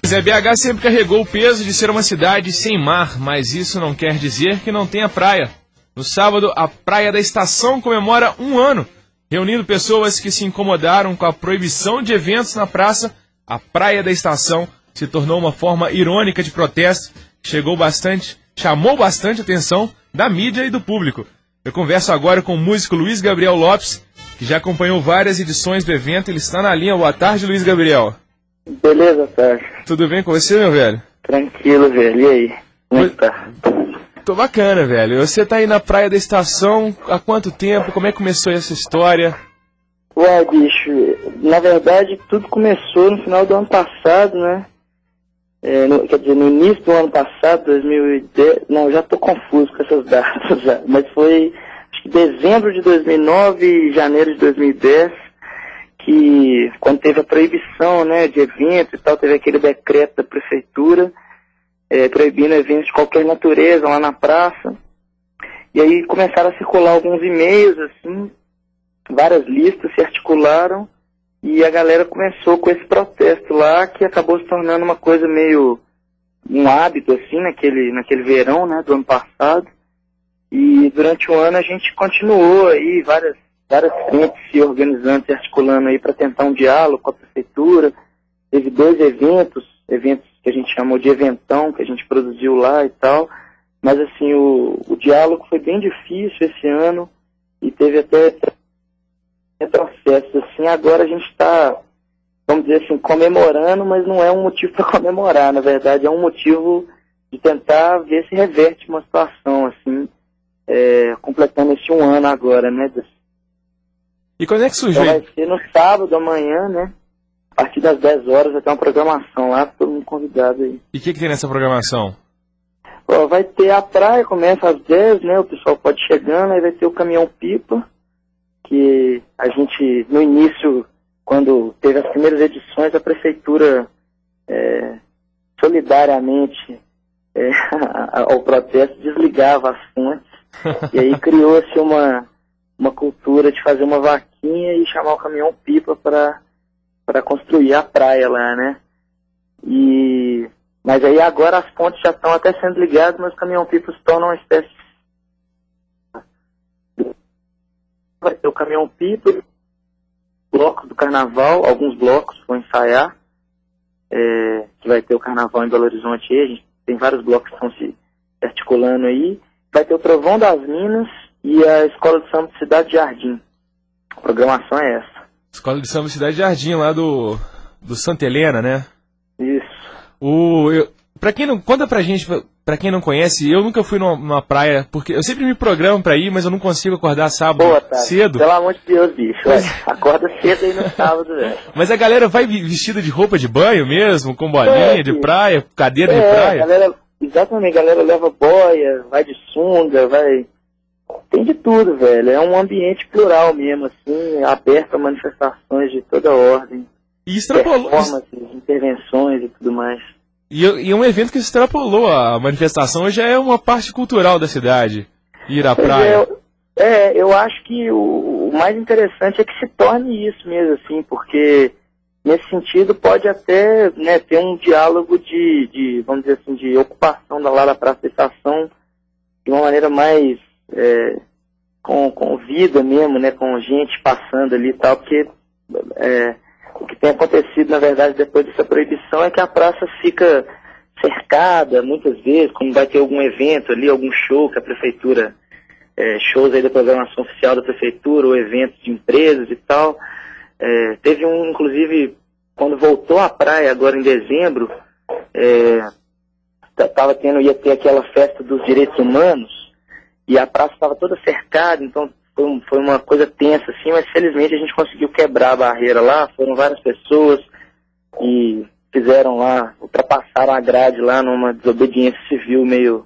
Pois é, BH sempre carregou o peso de ser uma cidade sem mar, mas isso não quer dizer que não tenha praia. No sábado, a Praia da Estação comemora 1 ano. Reunindo pessoas que se incomodaram com a proibição de eventos na praça, a Praia da Estação se tornou uma forma irônica de protesto que chamou bastante atenção da mídia e do público. Eu converso agora com o músico Luiz Gabriel Lopes, que já acompanhou várias edições do evento. Ele está na linha. Boa tarde, Luiz Gabriel. Beleza, Sérgio. Tudo bem com você, meu velho? Tranquilo, velho. E aí? Como é que tá? Tô bacana, velho. Você tá aí na Praia da Estação há quanto tempo? Como é que começou essa história? Ué, bicho, na verdade tudo começou no final do ano passado, né? Quer dizer, no início do ano passado, 2010... Não, já tô confuso com essas datas já. Mas foi, acho que dezembro de 2009 e janeiro de 2010, que quando teve a proibição, né, de evento e tal, teve aquele decreto da prefeitura, proibindo eventos de qualquer natureza lá na praça. E aí começaram a circular alguns e-mails, assim, várias listas se articularam, e a galera começou com esse protesto lá, que acabou se tornando uma coisa meio, um hábito, assim, naquele verão, né, do ano passado. E durante o ano a gente continuou aí, várias frentes se organizando, se articulando aí para tentar um diálogo com a prefeitura. Teve 2 eventos que a gente chamou de eventão, que a gente produziu lá e tal. Mas assim, o diálogo foi bem difícil esse ano e teve até retrocessos, assim. Agora a gente está, vamos dizer assim, comemorando, mas não é um motivo para comemorar. Na verdade, é um motivo de tentar ver se reverte uma situação, assim, completando esse 1 ano agora, né? E quando é que surgiu? Então vai ser no sábado, amanhã, né? A partir das 10 horas vai ter uma programação lá, todo mundo convidado aí. E o que tem nessa programação? Ó, vai ter a praia, começa às 10, né? O pessoal pode ir chegando, aí vai ter o caminhão-pipa, que a gente, no início, quando teve as primeiras edições, a prefeitura, solidariamente, ao protesto, desligava as fontes. E aí criou-se uma cultura de fazer uma vaquinha e chamar o caminhão-pipa para construir a praia lá, né? Mas aí agora as pontes já estão até sendo ligadas, mas os caminhão-pipa se tornam uma espécie... Vai ter o caminhão-pipa, blocos do carnaval, alguns blocos vão ensaiar, que vai ter o carnaval em Belo Horizonte aí, a gente tem vários blocos que estão se articulando aí. Vai ter o Trovão das Minas e a Escola de Samba de Cidade Jardim. A programação é essa. Escola de Samba de Cidade Jardim, lá do Santa Helena, né? Isso. Conta pra gente, pra quem não conhece, eu nunca fui numa praia, porque eu sempre me programo pra ir, mas eu não consigo acordar sábado cedo. Pelo amor de Deus, bicho. Acorda cedo aí no sábado, velho. Mas a galera vai vestida de roupa de banho mesmo, com bolinha de praia, cadeira de praia? Exatamente, a galera leva boia, vai de sunga, vai... Tem de tudo, velho. É um ambiente plural mesmo, assim, aberto a manifestações de toda ordem. E extrapolou... Performances, intervenções e tudo mais. E é um evento que extrapolou a manifestação, já é uma parte cultural da cidade, ir à praia. Eu acho que o mais interessante é que se torne isso mesmo, assim, porque nesse sentido pode até, né, ter um diálogo de, vamos dizer assim, de ocupação da Praça da Estação de uma maneira mais com vida mesmo, né, com gente passando ali e tal, porque o que tem acontecido, na verdade, depois dessa proibição é que a praça fica cercada, muitas vezes, quando vai ter algum evento ali, algum show que a prefeitura, shows aí da programação oficial da prefeitura, ou eventos de empresas e tal. Teve um, inclusive, quando voltou à praia, agora em dezembro, ia ter aquela festa dos direitos humanos, e a praça estava toda cercada, então foi uma coisa tensa, assim, mas felizmente a gente conseguiu quebrar a barreira lá. Foram várias pessoas e fizeram lá, ultrapassaram a grade lá numa desobediência civil meio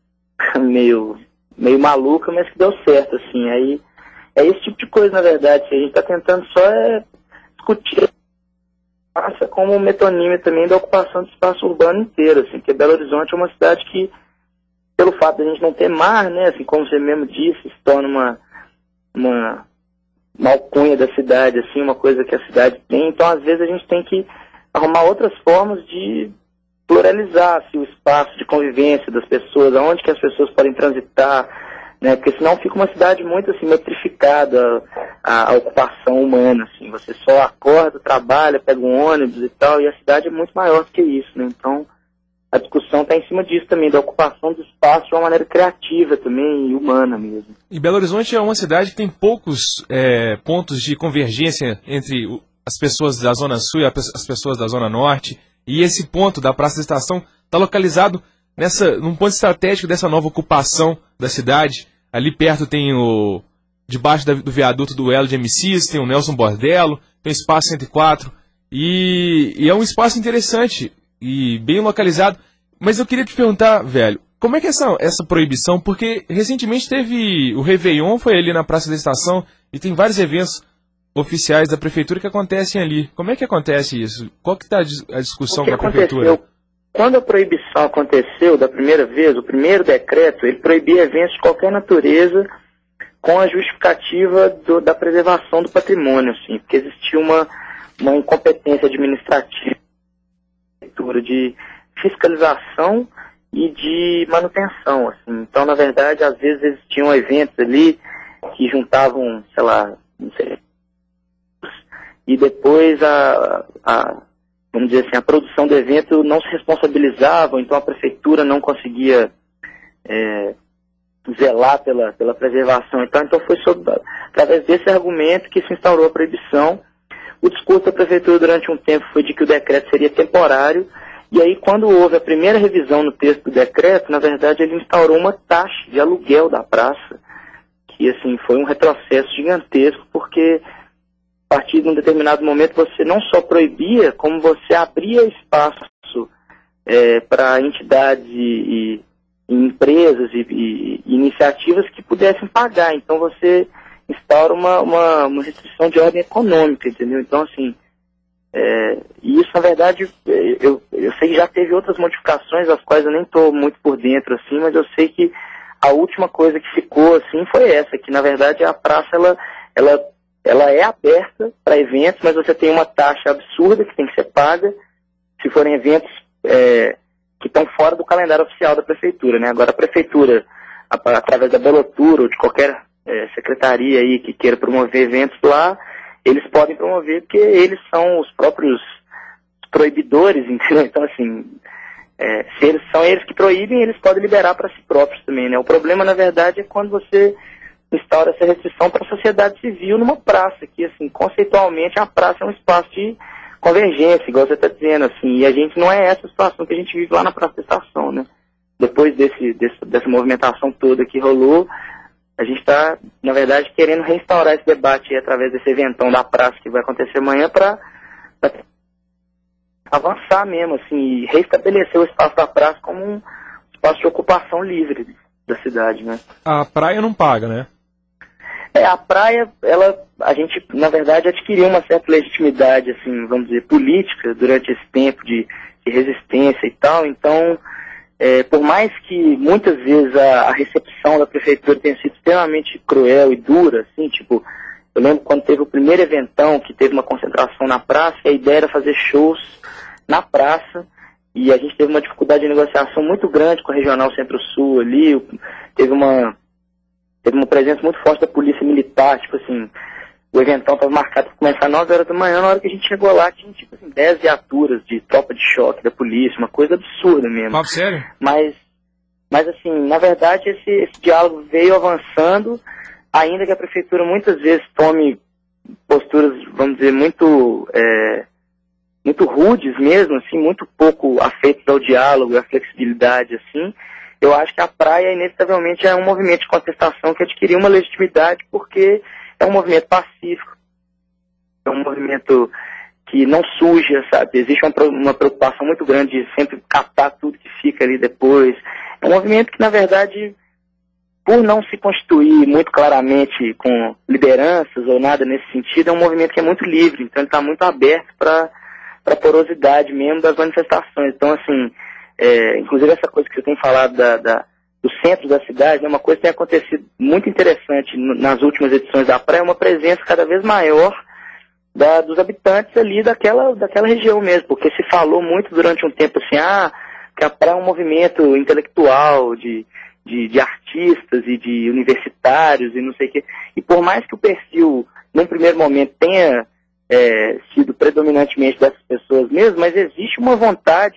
maluca, mas que deu certo, assim. Aí é esse tipo de coisa, na verdade, que a gente está tentando só discutir passa como um metonímio também da ocupação do espaço urbano inteiro, assim, porque Belo Horizonte é uma cidade que, pelo fato de a gente não ter mar, né, assim, como você mesmo disse, se torna uma alcunha da cidade, assim, uma coisa que a cidade tem. Então, às vezes, a gente tem que arrumar outras formas de pluralizar assim, o espaço de convivência das pessoas, aonde que as pessoas podem transitar, né? Porque senão fica uma cidade muito assim, metrificada a ocupação humana, assim. Você só acorda, trabalha, pega um ônibus e tal, e a cidade é muito maior do que isso, né? Então, a discussão está em cima disso também, da ocupação do espaço de uma maneira criativa também e humana mesmo. E Belo Horizonte é uma cidade que tem poucos pontos de convergência entre as pessoas da Zona Sul e as pessoas da Zona Norte. E esse ponto da Praça da Estação está localizado num ponto estratégico dessa nova ocupação da cidade. Ali perto tem debaixo do viaduto do Elo de MCs, tem o Nelson Bordello, tem o Espaço 104. E é um espaço interessante e bem localizado. Mas eu queria te perguntar, velho, como é que é essa proibição? Porque recentemente teve o Réveillon, foi ali na Praça da Estação, e tem vários eventos oficiais da prefeitura que acontecem ali. Como é que acontece isso? Qual que está a discussão com a prefeitura? Quando a proibição aconteceu da primeira vez, o primeiro decreto, ele proibia eventos de qualquer natureza com a justificativa da preservação do patrimônio, assim, porque existia uma incompetência administrativa de fiscalização e de manutenção, assim. Então, na verdade, às vezes existiam eventos ali que juntavam, sei lá, não sei, e depois vamos dizer assim, a produção do evento não se responsabilizava, então a prefeitura não conseguia zelar pela preservação. Então foi através desse argumento que se instaurou a proibição. O discurso da prefeitura durante um tempo foi de que o decreto seria temporário, e aí quando houve a primeira revisão no texto do decreto, na verdade ele instaurou uma taxa de aluguel da praça, que assim, foi um retrocesso gigantesco, porque a partir de um determinado momento você não só proibia, como você abria espaço para entidades e empresas e iniciativas que pudessem pagar. Então você instaura uma restrição de ordem econômica, entendeu? Então, assim, e isso, na verdade, eu sei que já teve outras modificações, as quais eu nem estou muito por dentro, assim, mas eu sei que a última coisa que ficou, assim, foi essa, que, na verdade, a praça, ela é aberta para eventos, mas você tem uma taxa absurda que tem que ser paga se forem eventos que estão fora do calendário oficial da prefeitura, né? Agora, a prefeitura, através da Belotura ou de qualquer secretaria aí que queira promover eventos lá, eles podem promover porque eles são os próprios proibidores, entendeu? Então, assim, se são eles que proíbem, eles podem liberar para si próprios também, né? O problema, na verdade, é quando você instaura essa restrição para a sociedade civil numa praça, que, assim, conceitualmente a praça é um espaço de convergência, igual você está dizendo, assim, e a gente não é essa situação que a gente vive lá na Praça da Estação, né? Depois dessa movimentação toda que rolou, a gente está, na verdade, querendo reinstaurar esse debate através desse eventão da praça que vai acontecer amanhã para avançar mesmo, assim, e restabelecer o espaço da praça como um espaço de ocupação livre da cidade, né? A praia não paga, né? A praia, a gente, na verdade, adquiriu uma certa legitimidade, assim, vamos dizer, política durante esse tempo de resistência e tal. Então, por mais que muitas vezes a recepção da prefeitura tenha sido extremamente cruel e dura, assim, tipo, eu lembro quando teve o primeiro eventão, que teve uma concentração na praça, e a ideia era fazer shows na praça, e a gente teve uma dificuldade de negociação muito grande com a Regional Centro-Sul ali, teve uma presença muito forte da polícia militar, tipo assim, o eventão estava marcado para começar às 9 horas da manhã, na hora que a gente chegou lá tinha tipo assim, 10 viaturas de tropa de choque da polícia, uma coisa absurda mesmo. Papo sério? Mas assim, na verdade esse diálogo veio avançando, ainda que a prefeitura muitas vezes tome posturas, vamos dizer, muito rudes mesmo, assim, muito pouco afeitas ao diálogo e à flexibilidade, assim. Eu acho que a praia, inevitavelmente, é um movimento de contestação que adquiriu uma legitimidade porque é um movimento pacífico, é um movimento que não suja, sabe? Existe uma preocupação muito grande de sempre catar tudo que fica ali depois. É um movimento que, na verdade, por não se constituir muito claramente com lideranças ou nada nesse sentido, é um movimento que é muito livre, então ele está muito aberto para a porosidade mesmo das manifestações. Então, assim, inclusive essa coisa que você tem falado do centro da cidade, né, uma coisa que tem acontecido muito interessante nas últimas edições da praia, é uma presença cada vez maior dos habitantes ali daquela região mesmo, porque se falou muito durante um tempo assim, que a praia é um movimento intelectual de artistas e de universitários e não sei o quê. E por mais que o perfil, num primeiro momento, tenha sido predominantemente dessas pessoas mesmo, mas existe uma vontade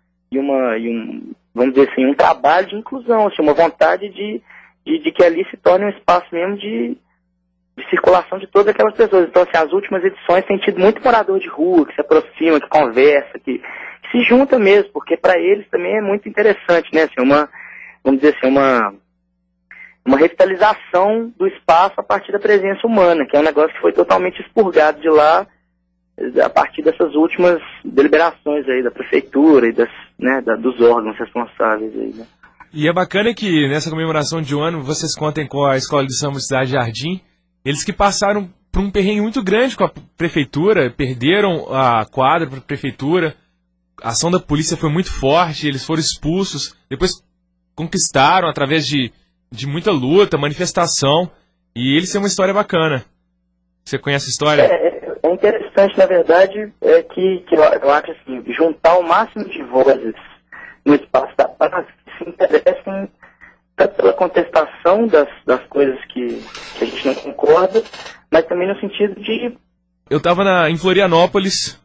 vamos dizer assim, um trabalho de inclusão, assim, uma vontade de que ali se torne um espaço mesmo de circulação de todas aquelas pessoas. Então, assim, as últimas edições têm tido muito morador de rua, que se aproxima, que conversa, que se junta mesmo, porque para eles também é muito interessante, né? Assim, vamos dizer assim, uma revitalização do espaço a partir da presença humana, que é um negócio que foi totalmente expurgado de lá a partir dessas últimas deliberações aí da prefeitura e dos órgãos responsáveis aí, né? E é bacana que nessa comemoração de um ano vocês contem com a Escola de Samba Cidade Jardim, eles que passaram por um perrengue muito grande com a prefeitura, perderam a quadra para a prefeitura, a ação da polícia foi muito forte, eles foram expulsos, depois conquistaram através de muita luta, manifestação, e eles têm uma história bacana. Você conhece a história? É interessante, na verdade, que eu acho assim, juntar o máximo de vozes no espaço da praça que se interessem tanto pela contestação das coisas que a gente não concorda, mas também no sentido de... Eu estava em Florianópolis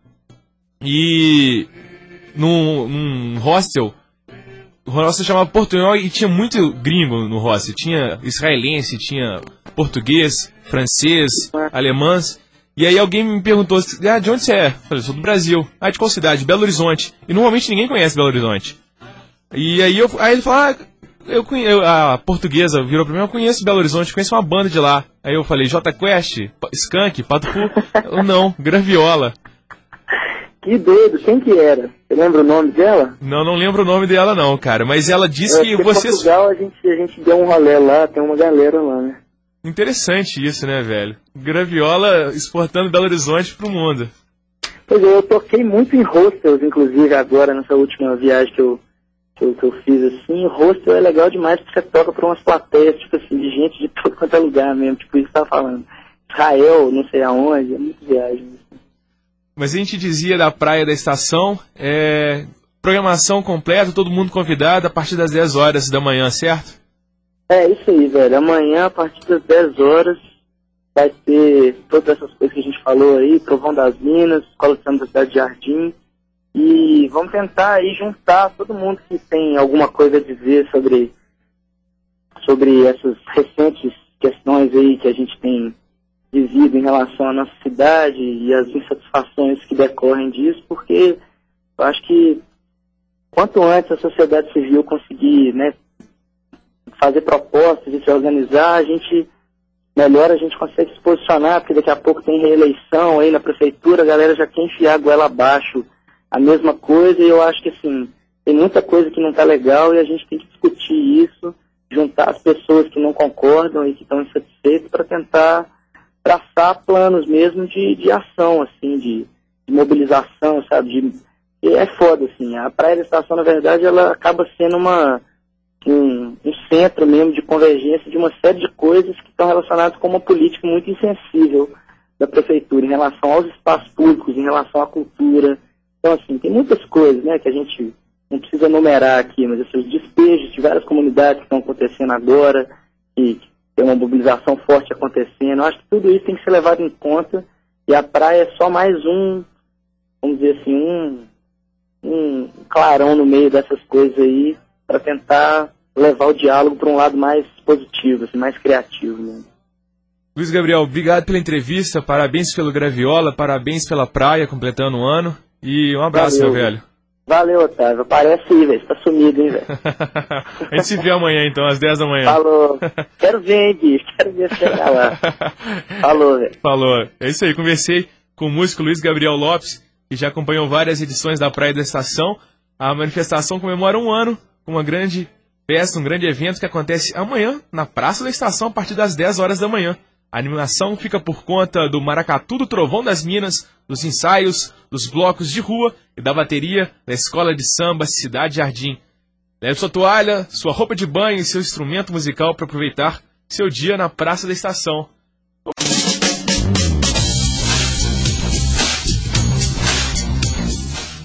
e num hostel, o hostel chamava Portunhol e tinha muito gringo no hostel. Tinha israelense, tinha português, francês, alemãs. E aí alguém me perguntou, de onde você é? Eu falei, sou do Brasil. De qual cidade? Belo Horizonte. E normalmente ninguém conhece Belo Horizonte. E aí ele falou, a portuguesa virou pra mim, eu conheço Belo Horizonte, conheço uma banda de lá. Aí eu falei, J Quest, Skank, Pato Fu. Não, Graviola. Que doido, quem que era? Você lembra o nome dela? Não lembro o nome dela não, cara, mas ela disse que vocês... Em Portugal a gente deu um rolê lá, tem uma galera lá, né? Interessante isso, né, velho? Graviola exportando Belo Horizonte pro mundo. Pois é, eu toquei muito em hostels, inclusive, agora, nessa última viagem que eu fiz, assim. Hostel é legal demais, porque você toca pra umas plateias, tipo assim, de gente de todo quanto é lugar mesmo, tipo isso que você tava falando. Israel, não sei aonde, é muito viagem. Mas a gente dizia da Praia da Estação, programação completa, todo mundo convidado a partir das 10 horas da manhã, certo? É isso aí, velho. Amanhã, a partir das 10 horas, vai ter todas essas coisas que a gente falou aí, Trovão das Minas, Escola de Samba da Cidade de Jardim, e vamos tentar aí juntar todo mundo que tem alguma coisa a dizer sobre essas recentes questões aí que a gente tem vivido em relação à nossa cidade e as insatisfações que decorrem disso, porque eu acho que quanto antes a sociedade civil conseguir, né, fazer propostas e se organizar, melhor a gente consegue se posicionar, porque daqui a pouco tem reeleição aí na prefeitura, a galera já quer enfiar a goela abaixo a mesma coisa, e eu acho que assim, tem muita coisa que não está legal e a gente tem que discutir isso, juntar as pessoas que não concordam e que estão insatisfeitas para tentar traçar planos mesmo de ação, assim, de mobilização, sabe? E é foda, assim, a Praia da Estação, na verdade, ela acaba sendo um centro mesmo de convergência de uma série de coisas que estão relacionadas com uma política muito insensível da prefeitura em relação aos espaços públicos, em relação à cultura. Então, assim, tem muitas coisas, né, que a gente não precisa enumerar aqui, mas esses despejos de várias comunidades que estão acontecendo agora, e tem uma mobilização forte acontecendo. Eu acho que tudo isso tem que ser levado em conta, e a praia é só mais vamos dizer assim, um clarão no meio dessas coisas aí, para tentar levar o diálogo para um lado mais positivo, assim, mais criativo, né? Luiz Gabriel, obrigado pela entrevista, parabéns pelo Graviola, parabéns pela praia, completando um ano, e um abraço, meu velho. Valeu, Otávio, aparece aí, velho, você tá sumido, hein, velho. A gente se vê amanhã, então, às 10 da manhã. Falou, quero ver, hein, bicho, quero ver você chegar lá. Falou, velho. Falou, é isso aí, conversei com o músico Luiz Gabriel Lopes, que já acompanhou várias edições da Praia da Estação. A manifestação comemora um ano, com uma grande festa, um grande evento que acontece amanhã na Praça da Estação a partir das 10 horas da manhã. A animação fica por conta do Maracatu do Trovão das Minas, dos ensaios, dos blocos de rua e da bateria da Escola de Samba Cidade Jardim. Leve sua toalha, sua roupa de banho e seu instrumento musical para aproveitar seu dia na Praça da Estação.